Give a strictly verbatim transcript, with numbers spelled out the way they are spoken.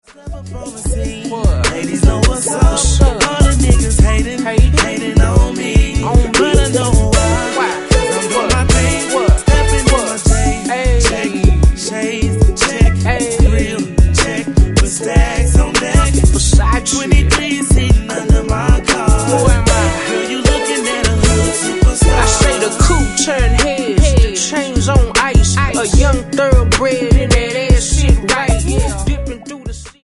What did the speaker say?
What? Ladies know what's up. What's up? All the niggas hating, hating, hating on me. On me. But I know why. Why? Cause I'm doing my thing. What? Stepping in my chain. Check, shades, check, ay. Real, check. With stacks on deck. Beside twenty-three sitting under my car. Who am I? Girl, you looking at a hood superstar. I say the coupe turn heads, the chains on ice. ice. A young thoroughbred